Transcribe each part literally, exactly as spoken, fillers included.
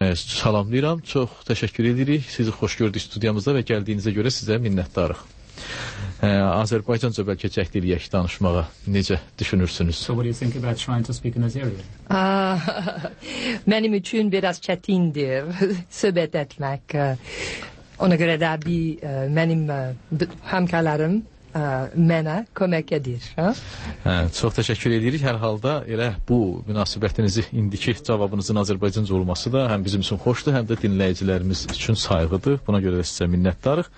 salamlayıram. Çox təşəkkür edirik. Sizi xoş gördük studiyamızda və gəldiyinizə görə sizə minnətdarıq. Azərbaycanca bəlkə cəhd eləyək danışmağa. Necə düşünürsünüz? So what do you think about trying to speak in Azeri? Benim için biraz çetindir söhbət etmək. Ona görə də bir mənim həmkarlarım mənə kömək edir. Hə? Hə, çox təşəkkür edirik. Hər halda elə bu münasibətinizi indiki cavabınızın Azərbaycanca olması da həm bizim üçün xoşdur, həm də dinləyicilərimiz üçün sayğıdır. Buna görə də sizə minnətdarıq.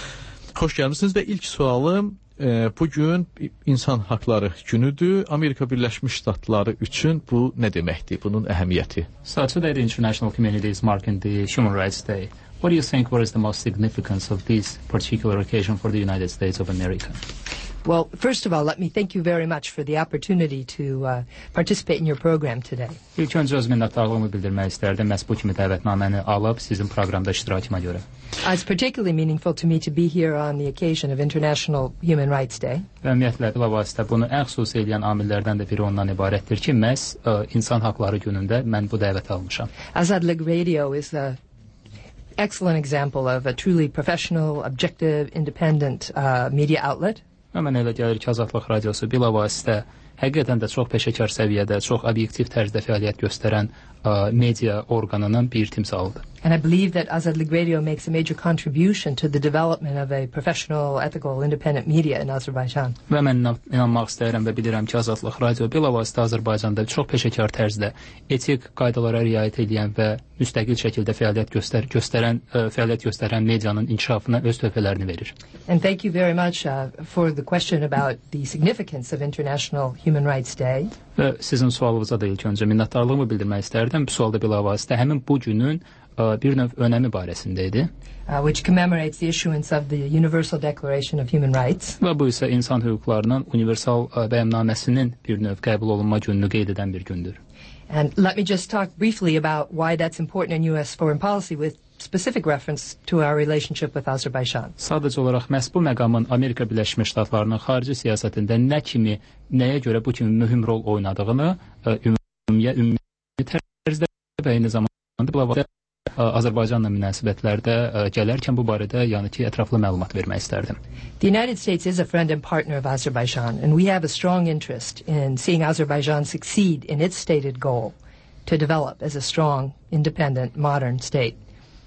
Xoş gəlmisiniz və ilk sualım e, bugün insan haqları günüdür. Amerika Birləşmiş Ştatları üçün bu nə deməkdir? Bunun əhəmiyyəti. So today the international community is marking the Human Rights Day. What do you think what is the most significance of this particular occasion for the United States of America? Well, first of all, let me thank you very much for the opportunity to uh, participate in your program today. İlk öncə öz minnətdarlığımı bildirmək istərdim məhz bu kimi dəvətnaməni alıb sizin proqramda iştirakıma görə. It's particularly meaningful to me to be here on the occasion of International Human Rights Day. Və ümumiyyətlə bilavasitə bunu ən xüsusi eləyən amillərdən də biri ondan ibarətdir ki, məhz uh, insan haqları günündə mən bu dəvəti almışam. Azadlıq Radio is a excellent example of a truly professional, objective, independent uh, media outlet. Və mənə elə gəlir ki, Azadlıq Radiosu bilavasitə həqiqətən də çox peşəkar səviyyədə, çox obyektiv tərzdə fəaliyyət göstərən uh, media orqanının bir timsalıdır. And I believe that Azadlıq Radio makes a major contribution to the development of a professional, ethical, independent media in Azerbaijan. Və mən inanmaq istəyirəm və bilirəm ki, Azadlıq Radio bilavasitə Azərbaycanda çox peşəkar tərzdə etik qaydalara riayət edən və müstəqil şəkildə fəaliyyət göstər göstərən ə, fəaliyyət göstərən medianın inkişafına öz töhfələrini verir. And thank you very much uh, for the question about the significance of International Human Rights Day. Və sizin sualınıza da ilk öncə minnətdarlığımı bildirmək istərdim. Bu sualda bilavasitə həmin bu günün ə, bir növ önəmi barəsində idi. Uh, which commemorates the issuance of the Universal Declaration of Human Rights. Və bu isə insan hüquqlarının universal ə, bəyannaməsinin bir növ qəbul olunma gününü qeyd edən bir gündür. And let me just talk briefly about why that's important in U S foreign policy with specific reference to our relationship with Azerbaijan. Sadəcə olaraq məhz bu məqamın Amerika Birləşmiş Ştatlarının xarici siyasətində nə kimi, nəyə görə bu kimi mühüm rol oynadığını ümumiyə, ümumi tərzdə və eyni zamanda bilavasitə Azərbaycanla münasibətlərdə gələrkən bu barədə yəni ki, ətraflı məlumat vermək istərdim. The United States is a friend and partner of Azerbaijan, and we have a strong interest in seeing Azerbaijan succeed in its stated goal to develop as a strong, independent, modern state.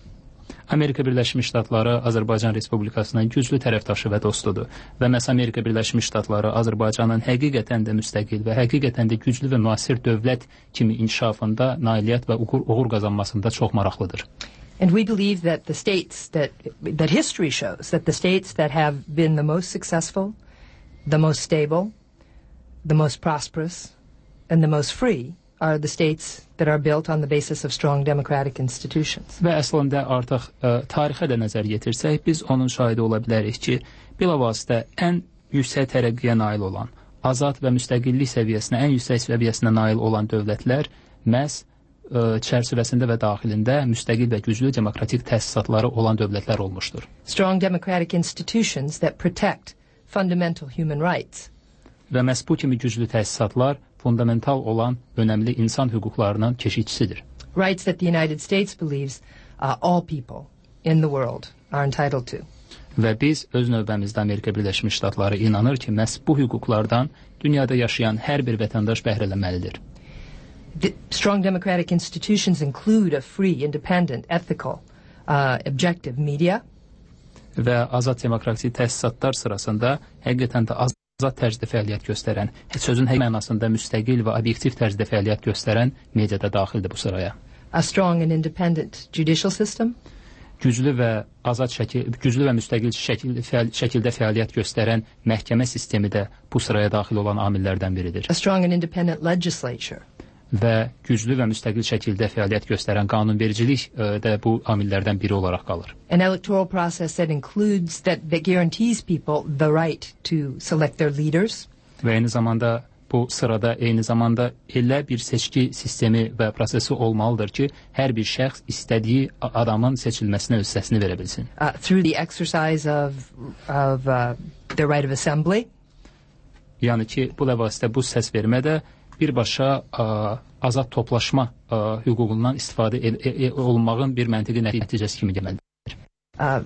Amerika Birləşmiş Ştatları Azərbaycan Respublikasının güclü tərəfdaşı və dostudur və məhz Amerika Birləşmiş Ştatları Azərbaycanın həqiqətən də müstəqil və həqiqətən də güclü və müasir dövlət kimi inkişafında, nailiyyət və uğur, uğur qazanmasında çox maraqlıdır. And we believe that the states that that history shows that the states that have been the most successful, the most stable, the most prosperous, and the most free are the states that are built on the basis of strong democratic institutions. Və əslində artıq ə, tarixə də nəzər yetirsək, biz onun şahidi ola bilərik ki, bilavasitə ən yüksək tərəqqiyə nail olan, azad və müstəqillik səviyyəsinə, ən yüksək səviyyəsinə nail olan dövlətlər məhz ə, çərçivəsində və daxilində müstəqil və güclü demokratik təsisatları olan dövlətlər olmuşdur. Strong democratic institutions that protect fundamental human rights. Və məhz bu kimi güclü təsisatlar fundamental olan önəmli insan hüquqlarının keşikçisidir. Rights that the United States believes uh, all people in the world are entitled to. Və biz öz növbəmizdə Amerika Birləşmiş Ştatları inanır ki, məhz bu hüquqlardan dünyada yaşayan hər bir vətəndaş bəhrələnməlidir. The strong democratic institutions include a free, independent, ethical, uh, objective media. Və azad demokratik təsisatlar sırasında həqiqətən də az azad tərzdə fəaliyyət göstərən, sözün həqiqi mənasında müstəqil və obyektiv tərzdə fəaliyyət göstərən media da daxildir bu sıraya. A strong and independent judicial system. Güclü və azad şəkil, güclü və müstəqil şəkil, fəal, şəkildə fəaliyyət göstərən məhkəmə sistemi də bu sıraya daxil olan amillərdən biridir. A strong and independent legislature. Və güclü və müstəqil şəkildə fəaliyyət göstərən qanunvericilik də bu amillərdən biri olaraq qalır. An electoral process that includes that that guarantees people the right to select their leaders. Və eyni zamanda bu sırada eyni zamanda elə bir seçki sistemi və prosesi olmalıdır ki, hər bir şəxs istədiyi adamın seçilməsinə öz səsini verə bilsin. Uh, through the exercise of of uh, the right of assembly. Yəni ki, bu da vasitə bu səs vermədə birbaşa ə, azad toplaşma ə, hüququndan istifadə e e olunmağın bir məntiqi nəticəsi kimi gəlməlidir. Uh,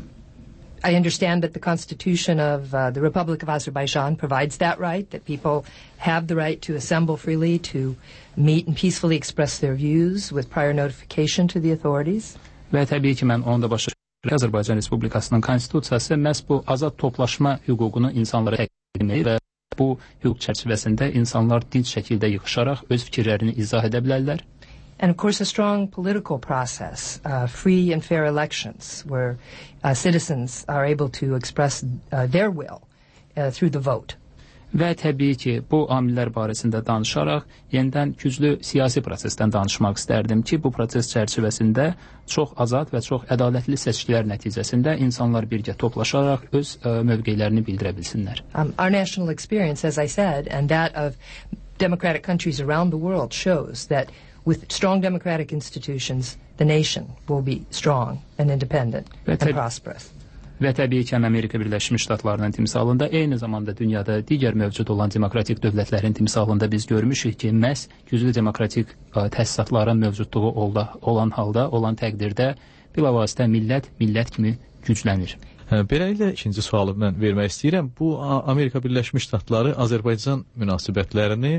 I understand that the Constitution of uh, the Republic of Azerbaijan provides that right, that people have the right to assemble freely, to meet and peacefully express their views with prior notification to the authorities. Və təbii ki, mən onu da başa düşürəm. Azərbaycan Respublikasının konstitusiyası məhz bu azad toplaşma hüququnu insanlara təqdim edir və bu hüquq çərçivəsində insanlar dinc şəkildə yığışaraq öz fikirlərini izah edə bilərlər. And of course, a strong political process, uh, free and fair elections, where uh, citizens are able to express uh, their will uh, through the vote. Və təbii ki, bu amillər barəsində danışaraq yenidən güclü siyasi prosesdən danışmaq istərdim ki, bu proses çərçivəsində çox azad və çox ədalətli seçkilər nəticəsində insanlar birgə toplaşaraq öz ə, mövqeylərini bildirə bilsinlər. Um, our national experience, as I said, and that of democratic countries around the world shows that with strong democratic institutions, the nation will be strong and independent and prosperous. Və təbii ki, Amerika Birləşmiş Ştatlarının timsalında, eyni zamanda dünyada digər mövcud olan demokratik dövlətlərin timsalında biz görmüşük ki, məhz güclü demokratik ə, təsisatların mövcudluğu olda, olan halda, olan təqdirdə bilavasitə millət, millət kimi güclənir. Beləliklə, ikinci sualı mən vermək istəyirəm. Bu, Amerika Birləşmiş Ştatları Azərbaycan münasibətlərini,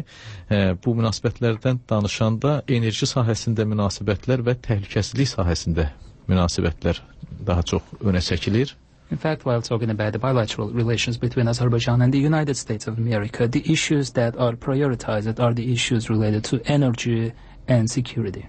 bu münasibətlərdən danışanda enerji sahəsində münasibətlər və təhlükəsizlik sahəsində münasibətlər daha çox önə çəkilir. In fact, while talking about the bilateral relations between Azerbaijan and the United States of America, the issues that are prioritized are the issues related to energy and security.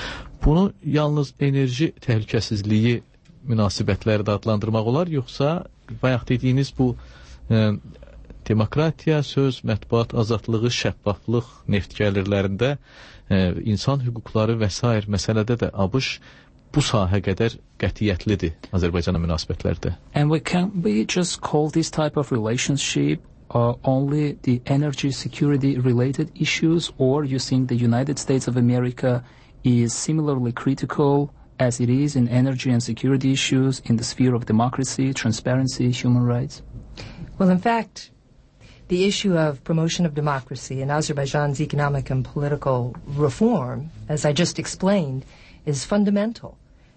Bunu yalnız enerji təhlükəsizliyi münasibətləri də adlandırmaq olar, yoxsa bayaq dediyiniz bu e, demokratiya, söz, mətbuat azadlığı, şəffaflıq neft gəlirlərində e, insan hüquqları və s. məsələdə də ABŞ bu sahə qədər qətiyyətlidir Azərbaycana münasibətlərdə. And we can we just call this type of relationship uh, only the energy security related issues, or you think the United States of America is similarly critical as it is in energy and security issues in the sphere of democracy, transparency, human rights? Well, in fact, the issue of promotion of democracy and Azerbaijan's economic and political reform, as I just explained, is fundamental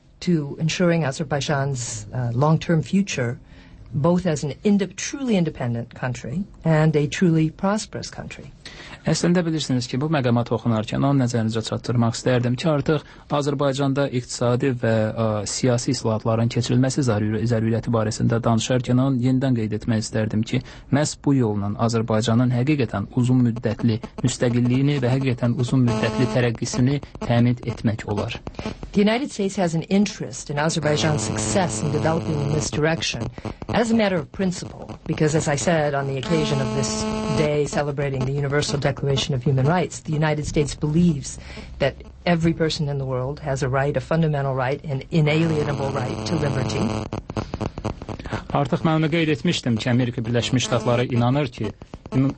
to ensuring Azerbaijan's uh, long-term future, both as an ind- truly independent country and a truly prosperous country. Əslində bilirsiniz ki, bu məqama toxunarkən onun nəzərinizə çatdırmaq istərdim ki, artıq Azərbaycanda iqtisadi və ə, siyasi islahatların keçirilməsi zəruri, zəruriyyəti barəsində danışarkən onun yenidən qeyd etmək istərdim ki, məhz bu yolla Azərbaycanın həqiqətən uzun müddətli müstəqilliyini və həqiqətən uzun müddətli tərəqqisini təmin etmək olar. The United States has an interest in Azerbaijan's success in developing in this direction as a matter of principle, because as I said on the occasion of this day celebrating the Universal Declaration of Human Rights, the United States believes that every person in the world has a right, a fundamental right, an inalienable right to liberty. Artıq mən onu qeyd etmişdim ki, Amerika Birləşmiş Ştatları inanır ki, ümum,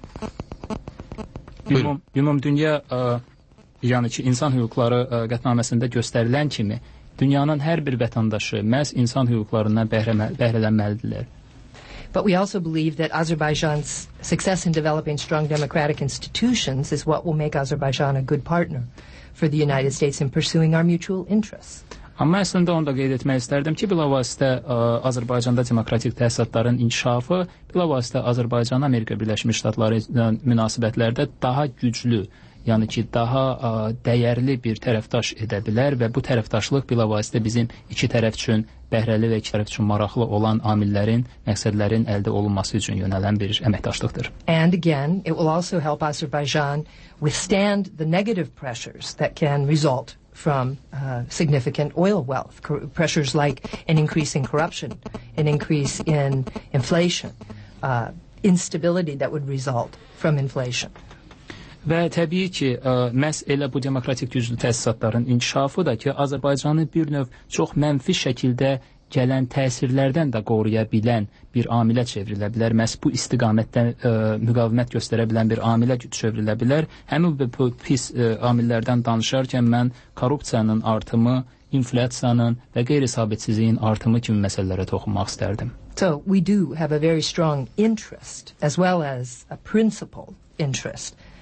ümum, ümum dünya ə, yəni ki, insan hüquqları ə, qətnaməsində göstərilən kimi dünyanın hər bir vətəndaşı məhz insan hüquqlarından bəhrələnməlidirlər. But we also believe that Azerbaijan's success in developing strong democratic institutions is what will make Azerbaijan a good partner for the United States in pursuing our mutual interests. Amma əslində onu da qeyd etmək istərdim ki, bilavasitə ə, Azərbaycanda demokratik təsisatların inkişafı, bilavasitə Azərbaycan Amerika Birləşmiş Ştatları münasibətlərdə daha güclü, yəni ki, daha ə, dəyərli bir tərəfdaş edə bilər və bu tərəfdaşlıq bilavasitə bizim iki tərəf üçün bəhrəli və iki tərəf üçün maraqlı olan amillərin, məqsədlərin əldə olunması üçün yönələn bir əməkdaşlıqdır. And again, it will also help Azerbaijan withstand the negative pressures that can result from uh, significant oil wealth, cor- pressures like an increase in corruption, an increase in inflation, uh, instability that would result from inflation. Və təbii ki, ə, məhz elə bu demokratik güclü təsisatların inkişafı da ki, Azərbaycanı bir növ çox mənfi şəkildə gələn təsirlərdən də qoruya bilən bir amilə çevrilə bilər. Məhz bu istiqamətdə ə, müqavimət göstərə bilən bir amilə çevrilə bilər. Həmin bu pis ə, amillərdən danışarkən mən korrupsiyanın artımı, inflyasiyanın və qeyri-sabitsizliyin artımı kimi məsələlərə toxunmaq istərdim. So we do have a very strong interest as well as a principal interest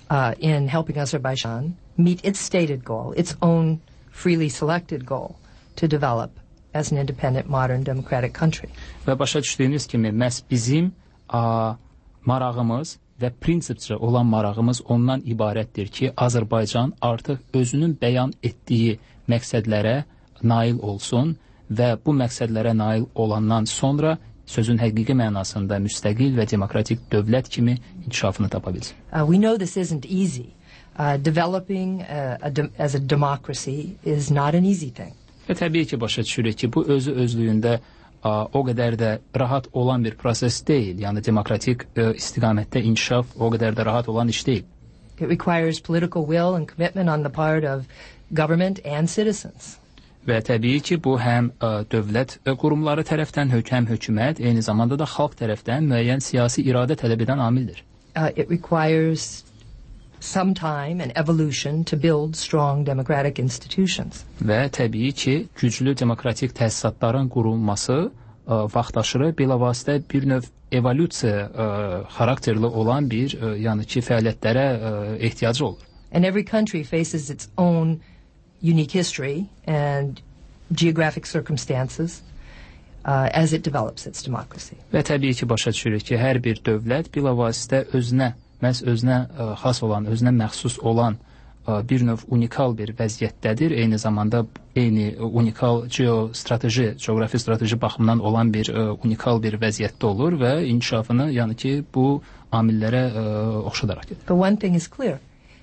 uh, in helping Azerbaijan meet its stated goal, its own freely selected goal to develop as an independent, modern, democratic country. Və başa düşdüyünüz kimi, məhz bizim a, marağımız və prinsipcə olan marağımız ondan ibarətdir ki, Azərbaycan artıq özünün bəyan etdiyi məqsədlərə nail olsun və bu məqsədlərə nail olandan sonra sözün həqiqi mənasında müstəqil və demokratik dövlət kimi inkişafını tapa bilsin. Uh, we know this isn't easy. Uh, developing uh, a de- as a democracy is not an easy thing. Və təbii ki, başa düşürük ki, bu özü özlüyündə a, o qədər də rahat olan bir proses deyil. Yəni, demokratik ə, istiqamətdə inkişaf o qədər də rahat olan iş deyil. It requires political will and commitment on the part of government and citizens. Və təbii ki, bu həm ə, dövlət ə, qurumları tərəfdən, həm hökumət, eyni zamanda da xalq tərəfdən müəyyən siyasi iradə tələb edən amildir. Uh, it requires some time and evolution to build strong democratic institutions. Və təbii ki, güclü demokratik təsisatların qurulması ə, vaxtaşırı bilavasitə bir növ evolyusiya ə, xarakterli olan bir ə, yəni ki, fəaliyyətlərə ə, ehtiyacı olur. And every country faces its own unique history and geographic circumstances uh, as it develops its democracy. Və təbii ki, başa düşürük ki, hər bir dövlət bilavasitə özünə, məhz özünə ə, xas olan, özünə məxsus olan ə, bir növ unikal bir vəziyyətdədir. Eyni zamanda eyni unikal geostrateji, coğrafi strateji baxımından olan bir ə, unikal bir vəziyyətdə olur və inkişafını, yəni ki, bu amillərə ə, oxşadaraq gedir. But one thing is clear.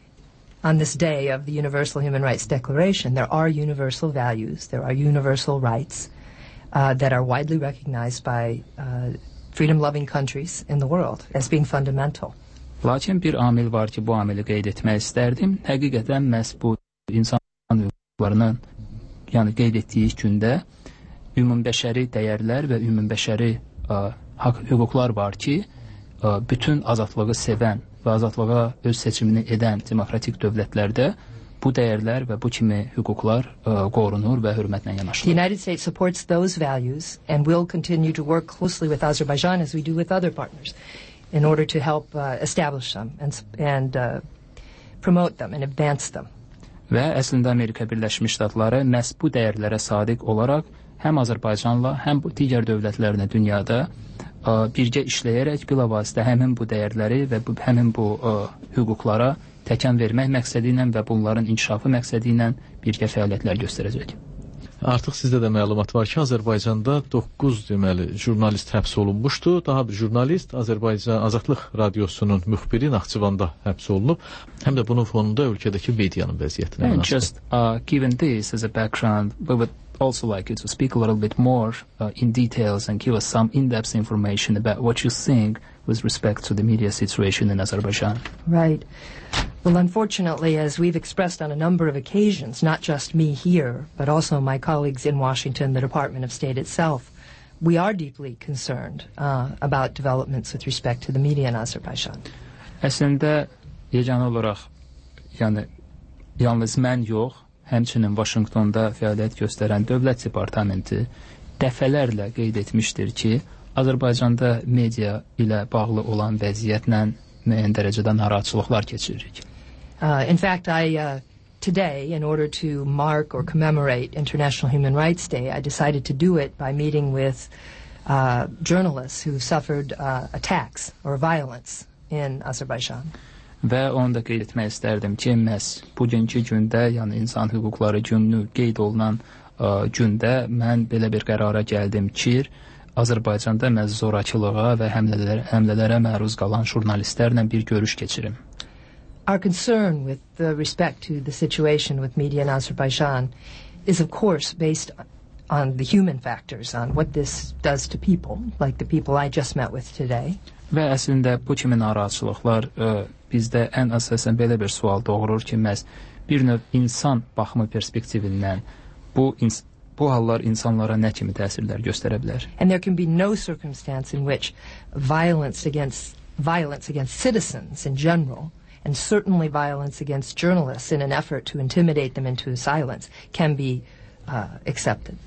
On this day of the Universal Human Rights Declaration, there are universal values, there are universal rights uh, that are widely recognized by uh, freedom-loving countries in the world as being fundamental. Lakin bir amil var ki, bu amili qeyd etmək istərdim. Həqiqətən məhz bu insan hüquqlarının yəni qeyd etdiyi gündə ümumbəşəri dəyərlər və ümumbəşəri ə, haqq hüquqlar var ki, ə, bütün azadlığı sevən və azadlığa öz seçimini edən demokratik dövlətlərdə bu dəyərlər və bu kimi hüquqlar ə, qorunur və hörmətlə The yanaşılır. United States supports those values and will continue to work closely with Azerbaijan as we do with other partners in order to help uh, establish them and, and uh, promote them and advance them. Və əslində Amerika Birləşmiş Ştatları məhz bu dəyərlərə sadiq olaraq həm Azərbaycanla, həm bu digər dövlətlərlə dünyada ə, birgə işləyərək bilavasitə həmin bu dəyərləri və bu, həmin bu ə, hüquqlara təkan vermək məqsədi ilə və bunların inkişafı məqsədi ilə birgə fəaliyyətlər göstərəcək. Artıq sizdə də məlumat var ki, Azərbaycanda doqquz deməli jurnalist həbs olunmuşdu. Daha bir jurnalist Azərbaycan Azadlıq Radiosunun müxbiri Naxçıvanda həbs olunub. Həm də bunun fonunda ölkədəki medianın vəziyyətinə And münasibət. just uh, given this as a background, we would also like you to speak a little bit more uh, in details and give us some in-depth information about what you think with respect to the media situation in Azerbaijan. Right. Well, unfortunately, as we've expressed on a number of occasions, not just me here, but also my colleagues in Washington, the Department of State itself, we are deeply concerned uh, about developments with respect to the media in Azerbaijan. Əslində, yeganə olaraq, yəni, yalnız mən yox, həmçinin Washingtonda fəaliyyət göstərən Dövlət Departamenti dəfələrlə qeyd etmişdir ki, Azərbaycanda media ilə bağlı olan vəziyyətlə müəyyən dərəcədə narahatçılıqlar keçiririk. Uh, in fact, I uh, today, in order to mark or commemorate International Human Rights Day, I decided to do it by meeting with uh, journalists who suffered uh, attacks or violence in Azerbaijan. Və onu da qeyd etmək istərdim ki, məhz bugünkü gündə, yəni insan hüquqları günü qeyd olunan ə, gündə mən belə bir qərara gəldim ki, Azərbaycanda məhz zorakılığa və həmlələrə, həmlələrə məruz qalan jurnalistlərlə bir görüş keçirim. Our concern with uh, respect to the situation with media in Azerbaijan is, of course, based on the human factors, on what this does to people, like the people I just met with today. Və əslində bu kimi narahatçılıqlar ə, bizdə ən əsasən belə bir sual doğurur ki, məhz bir növ insan baxımı perspektivindən bu, ins bu hallar insanlara nə kimi təsirlər göstərə bilər? And there can be no circumstance in which violence against violence against citizens in general, and certainly violence against journalists in an effort to intimidate them into silence, can be uh, accepted.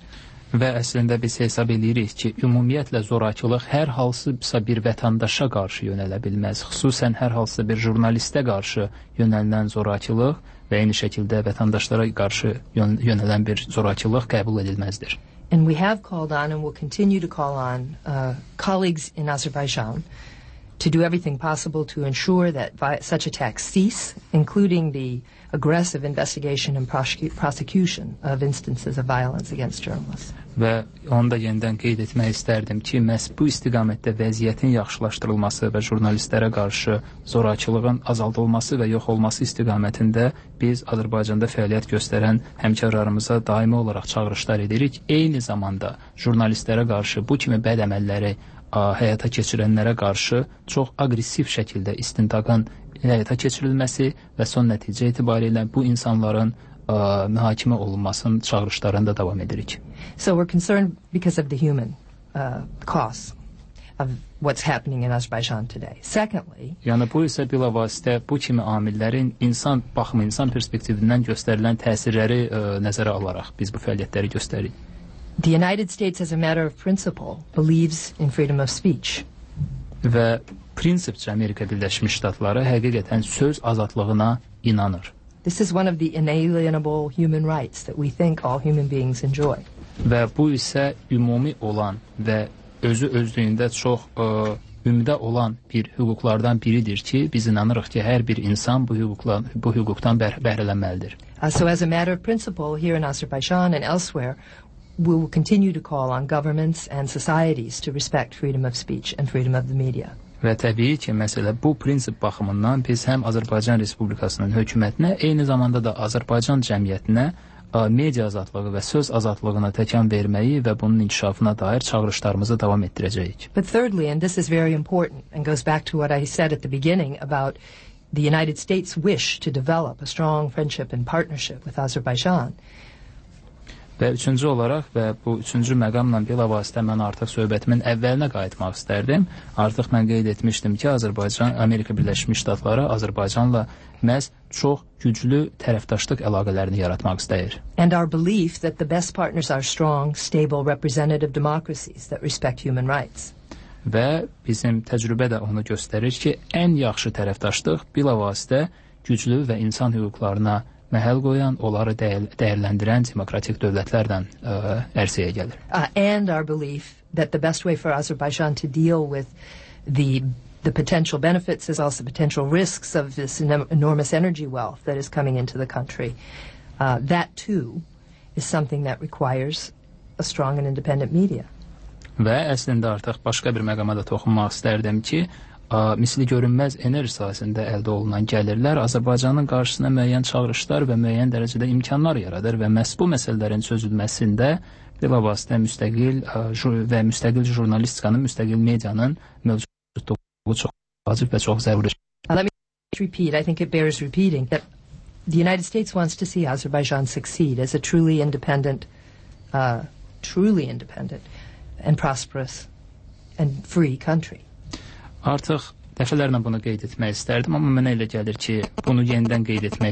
Və əslində biz hesab edirik ki, ümumiyyətlə zorakılıq hər hansısa bir vətəndaşa qarşı yönələ bilməz. Xüsusən hər hansısa bir jurnalistə qarşı yönələn zorakılıq və eyni şəkildə vətəndaşlara qarşı yönələn bir zorakılıq qəbul edilməzdir. And we have called on and will continue to call on uh, colleagues in Azerbaijan to do everything possible to ensure that such attacks cease, including the aggressive investigation and prosecu prosecution of instances of violence against journalists. Və onu da yenidən qeyd etmək istərdim ki, məhz bu istiqamətdə vəziyyətin yaxşılaşdırılması və jurnalistlərə qarşı zorakılığın azaldılması və yox olması istiqamətində biz Azərbaycanda fəaliyyət göstərən həmkarlarımıza daimi olaraq çağırışlar edirik. Eyni zamanda jurnalistlərə qarşı bu kimi bəd əməlləri həyata keçirənlərə qarşı çox aqressiv şəkildə istintaqın həyata keçirilməsi və son nəticə etibarilə bu insanların ə, mühakimə olunmasının çağırışlarında davam edirik. So we're concerned because of the human uh, cost of what's happening in Azerbaijan today. Secondly, yəni bu isə bilavasitə bu kimi amillərin insan baxımı, insan perspektivindən göstərilən təsirləri ə, nəzərə alaraq biz bu fəaliyyətləri göstəririk. The United States, as a matter of principle, believes in freedom of speech. Və prinsipcə Amerika Birləşmiş Ştatları həqiqətən söz azadlığına inanır. This is one of the inalienable human rights that we think all human beings enjoy. Və bu isə ümumi olan və özü özlüyündə çox ə, ümdə olan bir hüquqlardan biridir ki, biz inanırıq ki, hər bir insan bu hüquqla, bu hüquqdan bəhr bəhrələnməlidir. Uh, so as a matter of principle, here in Azerbaijan and elsewhere, we will continue to call on governments and societies to respect freedom of speech and freedom of the media. Və təbii ki, məsələ bu prinsip baxımından biz həm Azərbaycan Respublikasının hökumətinə, eyni zamanda da Azərbaycan cəmiyyətinə media azadlığı və söz azadlığına təkan verməyi və bunun inkişafına dair çağırışlarımızı davam etdirəcəyik. But thirdly, and this is very important and goes back to what I said at the beginning about the United States' wish to develop a strong friendship and partnership with Azerbaijan. Və üçüncü olaraq və bu üçüncü məqamla bilavasitə mən artıq söhbətimin əvvəlinə qayıtmaq istərdim. Artıq mən qeyd etmişdim ki, Azərbaycan, Amerika Birləşmiş Ştatları Azərbaycanla məhz çox güclü tərəfdaşlıq əlaqələrini yaratmaq istəyir. And our belief that the best partners are strong, stable, representative democracies that respect human rights. Və bizim təcrübə də onu göstərir ki, ən yaxşı tərəfdaşlıq bilavasitə güclü və insan hüquqlarına məhəl qoyan, onları dəyər, dəyərləndirən demokratik dövlətlərdən ə, ərsəyə gəlir. Uh, and our belief that the best way for Azerbaijan to deal with the the potential benefits as also potential risks of this enormous energy wealth that is coming into the country, uh, that too is something that requires a strong and independent media. Və əslində artıq başqa bir məqama da toxunmaq istərdim ki, misli görünməz enerji sahəsində əldə olunan gəlirlər Azərbaycanın qarşısına müəyyən çağırışlar və müəyyən dərəcədə imkanlar yaradır və məhz bu məsələlərin çözülməsində bilavasitə müstəqil və müstəqil jurnalistikanın, müstəqil medianın mövcudluğu çox vacib və çox zəruridir. Let me repeat, I think it bears repeating that the United States wants to see Azerbaijan succeed as a truly independent, uh, truly independent and prosperous and free country. Artıq dəfələrlə bunu qeyd etmək istərdim, amma mənə elə gəlir ki, bunu yenidən qeyd etmək,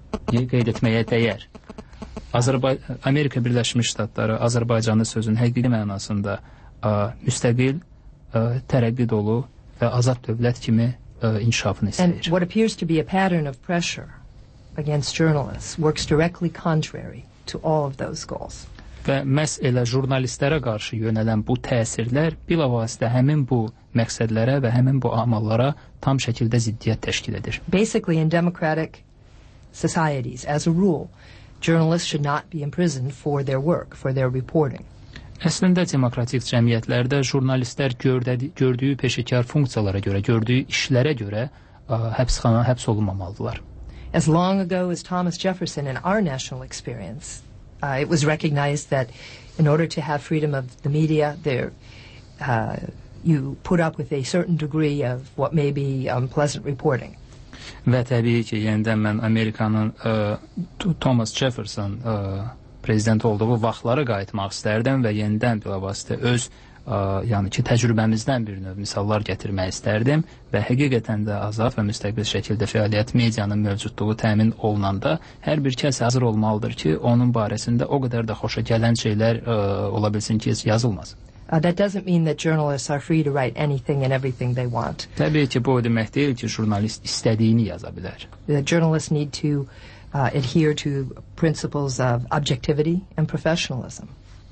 qeyd etməyə dəyər. Azərbay Amerika Birləşmiş Ştatları Azərbaycanı sözün həqiqi mənasında ə, müstəqil, ə, tərəqqi dolu və azad dövlət kimi ə, inkişafını istəyir. And what appears to be a pattern of pressure against journalists works directly contrary to all of those goals. Və məhz elə jurnalistlərə qarşı yönələn bu təsirlər bilavasitə həmin bu məqsədlərə və həmin bu amallara tam şəkildə ziddiyyət təşkil edir. Basically, in democratic societies, as a rule, journalists should not be imprisoned for their work, for their reporting. Əslində demokratik cəmiyyətlərdə jurnalistlər gördədi, gördüyü peşəkar funksiyalara görə, gördüyü işlərə görə ə, həbsxana həbs olunmamalıdırlar. As long ago as Thomas Jefferson in our national experience, Uh, it was recognized that in order to have freedom of the media, there, uh, you put up with a certain degree of what may be unpleasant reporting. Və təbii ki, yenidən mən Amerikanın uh, Thomas Jefferson uh, prezident olduğu vaxtlara qayıtmaq istərdim və yenidən bilavasitə öz yəni ki, təcrübəmizdən bir növ misallar gətirmək istərdim və həqiqətən də azad və müstəqil şəkildə fəaliyyət medianın mövcudluğu təmin olunanda hər bir kəs hazır olmalıdır ki, onun barəsində o qədər də xoşa gələn şeylər ə, ola bilsin ki, yazılmasın. Uh, that doesn't mean that journalists are free to write anything and everything they want. Təbii ki, bu o demək deyil ki, jurnalist istədiyini yaza bilər. The journalists need to uh, adhere to principles of objectivity and professionalism.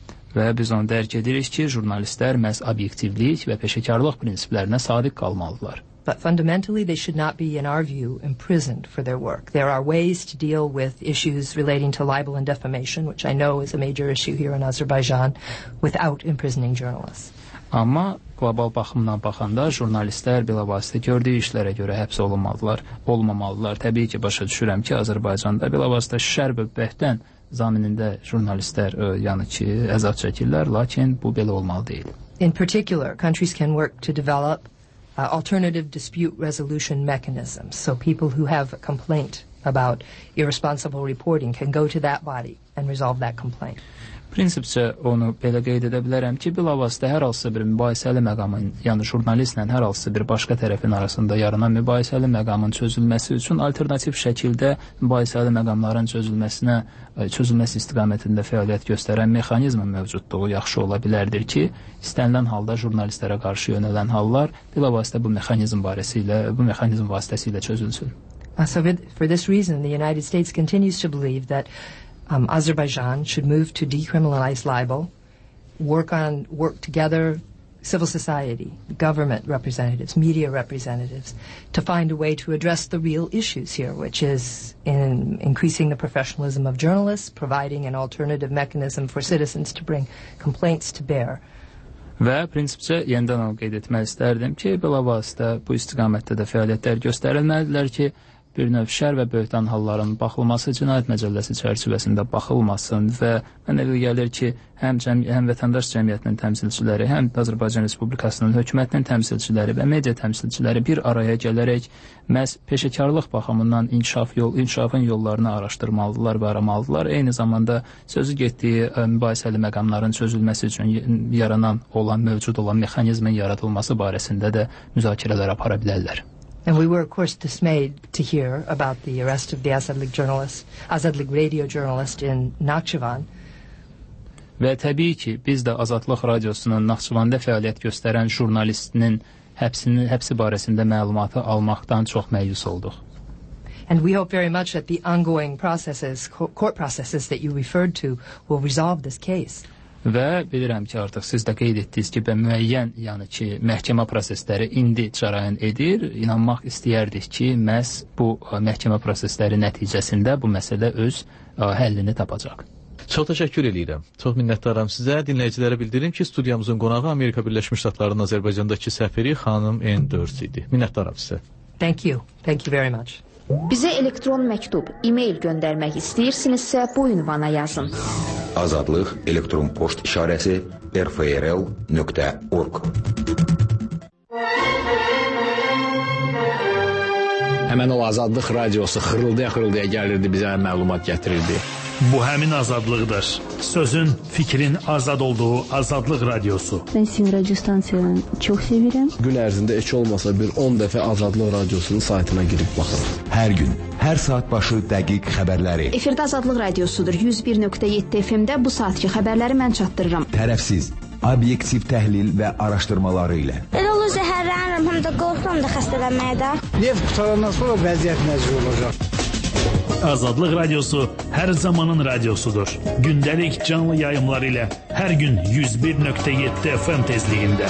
Və biz onu dərk edirik ki, jurnalistlər məhz obyektivlik və peşəkarlıq prinsiplərinə sadiq qalmalıdırlar. But fundamentally, they should not be, in our view, imprisoned for their work. There are ways to deal with issues relating to libel and defamation, which I know is a major issue here in Azerbaijan, without imprisoning journalists. Amma qlobal baxımdan baxanda jurnalistlər bilavasitə gördüyü işlərə görə həbs olunmalılar, olmamalılar. Təbii ki, başa düşürəm ki, Azərbaycanda bilavasitə şər və böhtən zaminində jurnalistlər ə, yəni ki, əzab çəkirlər, lakin bu belə olmalı deyil. In particular, countries can work to develop uh, alternative dispute resolution mechanisms. So people who have a complaint about irresponsible reporting can go to that body and resolve that complaint. Prinsipcə onu belə qeyd edə bilərəm ki, bilavasitə hər hansısa bir mübahisəli məqamın, yəni jurnalistlə hər hansısa bir başqa tərəfin arasında yaranan mübahisəli məqamın çözülməsi üçün alternativ şəkildə mübahisəli məqamların çözülməsinə, çözülməsi istiqamətində fəaliyyət göstərən mexanizmin mövcudluğu yaxşı ola bilərdir ki, istənilən halda jurnalistlərə qarşı yönələn hallar bilavasitə bu mexanizm barəsilə, bu mexanizm vasitəsilə çözülsün. Uh, so for this reason, the United States continues to believe that Um, Azerbaijan should move to decriminalize libel, work on, work together, civil society, government representatives, media representatives, to find a way to address the real issues here, which is in increasing the professionalism of journalists, providing an alternative mechanism for citizens to bring complaints to bear. Və prinsipcə yenidən onu qeyd etmək istərdim ki, bilavasitə bu istiqamətdə də fəaliyyətlər göstərilməlidirlər ki, bir növ şər və böhtan halların baxılması cinayət məcəlləsi çərçivəsində baxılmasın və mənə elə gəlir ki, həm, cəm həm vətəndaş cəmiyyətinin təmsilçiləri, həm Azərbaycan Respublikasının hökumətinin təmsilçiləri və media təmsilçiləri bir araya gələrək məhz peşəkarlıq baxımından inkişaf yol, inkişafın yollarını araşdırmalıdırlar və aramalıdırlar. Eyni zamanda sözü getdiyi ə, mübahisəli məqamların çözülməsi üçün yaranan olan, mövcud olan mexanizmin yaradılması barəsində də müzakirələr apara bilərlər. And we were, of course, dismayed to hear about the arrest of the Azadlık journalist, Azadlık radio journalist in Nakhchivan. Və təbii ki, biz də Azadlıq radiosunun Naxçıvanda fəaliyyət göstərən jurnalistinin həbsini, həbsi barəsində məlumatı almaqdan çox məyus olduq. And we hope very much that the ongoing processes, court processes that you referred to, will resolve this case. Və bilirəm ki, artıq siz də qeyd etdiniz ki, müəyyən, yəni ki, məhkəmə prosesləri indi cərəyan edir. İnanmaq istəyərdik ki, məhz bu məhkəmə prosesləri nəticəsində bu məsələ öz ə, həllini tapacaq. Çox təşəkkür edirəm. Çox minnətdaram sizə. Dinləyicilərə bildirim ki, studiyamızın qonağı Amerika Birləşmiş Ştatlarının Azərbaycandakı səfiri xanım N dörd idi. Minnətdaram sizə. Thank you. Thank you very much. Bizə elektron məktub, e-mail göndərmək istəyirsinizsə bu ünvana yazın. Azadlıq elektron poçt işarəsi r f r l nöqtə org. Həmən o Azadlıq radiosu xırıldaya-xırıldaya gəlirdi, bizə məlumat gətirirdi. Bu həmin azadlıqdır. Sözün, fikrin azad olduğu Azadlıq radiosu. Ben sizin radyo stansiyanı çok severim. Gün ərzində heç olmasa bir on dəfə Azadlıq radiosunun saytına girib baxır. Hər gün, hər saat başı dəqiq xəbərləri. Efirdə Azadlıq radiosudur. yüz bir nöqtə yeddi F M-də bu saatki xəbərləri mən çatdırıram. Tərəfsiz, obyektiv təhlil və araşdırmaları ilə. Elə olur zəhərlənirəm, həm də qorxuram da xəstələnməyə də. Neft qutarandan sonra vəziyyət necə olacaq? Azadlıq radiosu hər zamanın radiosudur. Gündəlik canlı yayımlar ilə hər gün yüz bir nöqtə yeddi F M tezliyində.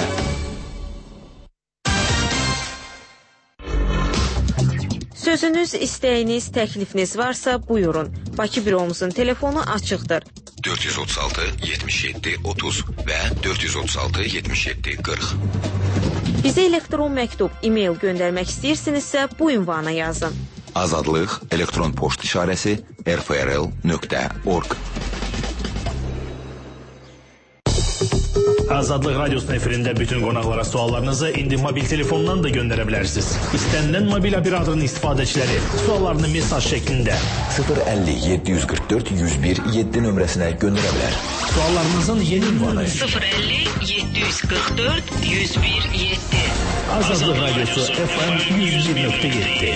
Sözünüz, istəyiniz, təklifiniz varsa buyurun. Bakı büromuzun telefonu açıqdır. dörd yüz otuz altı yetmiş yeddi otuz və dörd yüz otuz altı yetmiş yeddi qırx. Bizə elektron məktub, e-mail göndərmək istəyirsinizsə bu ünvana yazın. Azadlıq elektron poçt işarəsi r f r l nöqtə org. Azadlıq Radiosunun efirində bütün qonaqlara suallarınızı indi mobil telefondan da göndərə bilərsiniz. İstənilən mobil operatorun istifadəçiləri suallarını mesaj şəklində sıfır əlli yeddi yüz qırx dörd yüz bir yeddi nömrəsinə göndərə bilər. Suallarınızın yeni ünvanı sıfır əlli yeddi yüz qırx dörd yüz bir yeddi. Azadlıq Radiosu F M yüz bir nöqtə yeddi.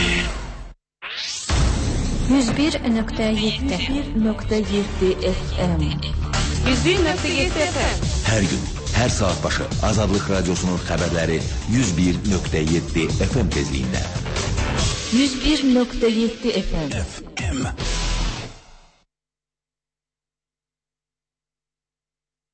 yüz bir nöqtə yeddi nöqtə yeddi F M yüz bir nöqtə yeddi F M. Hər gün, hər saat başı Azadlıq Radiosunun xəbərləri yüz bir nöqtə yeddi F M tezliyində. yüz bir nöqtə yeddi F M. F M.